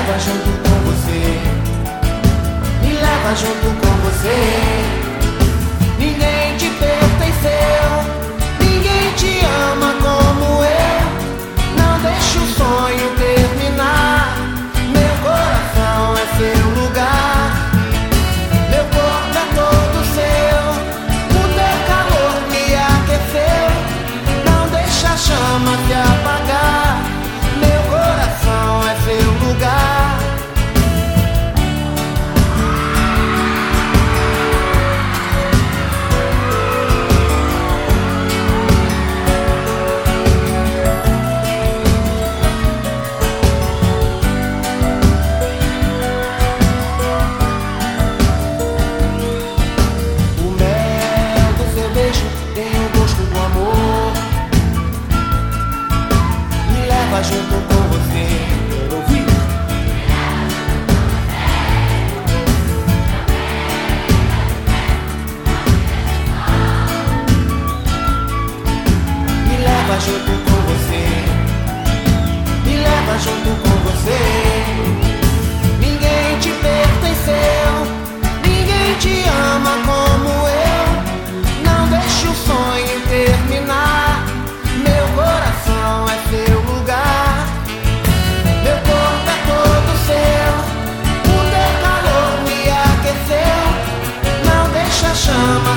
leva junto com você, me leva junto com você. Ninguém te pertenceu, ninguém te ama como eu. Não deixe o sonho terminar, meu coração é seu lugar. Meu corpo é todo seu, o teu calor me aqueceu. Não deixa a chama te apagar, meu coração é seu lugar. Junto com você, quero ouvir. Me leva junto com você, me leva junto com você. Ninguém te pertenceu, ninguém te ama como eu. Não deixe o sonho terminar, meu coração é seu lugar. Meu corpo é todo seu, o teu calor me aqueceu. Não deixa a chama